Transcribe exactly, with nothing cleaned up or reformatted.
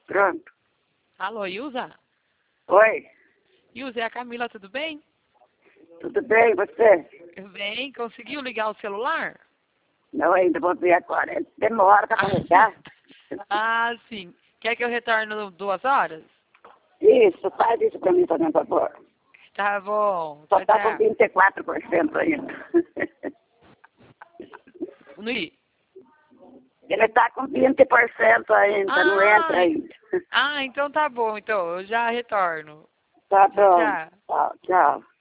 Pronto. Alô, Ilza? Oi, Ilza, é a Camila, tudo bem? tudo bem, você? Bem, conseguiu ligar o celular? Não, ainda vou ver agora. Demora para carregar. Ah, sim. Quer que eu retorne duas horas? Isso, faz isso para mim, fazendo favor. Tá bom. Só Tchau, está com tchau. vinte e quatro por cento ainda. Nui. Ele está com vinte por cento ainda, não entra Ah, ainda. ah, então tá bom. Então, eu já retorno. Tá Tchau, bom. tchau. Tchau, tchau.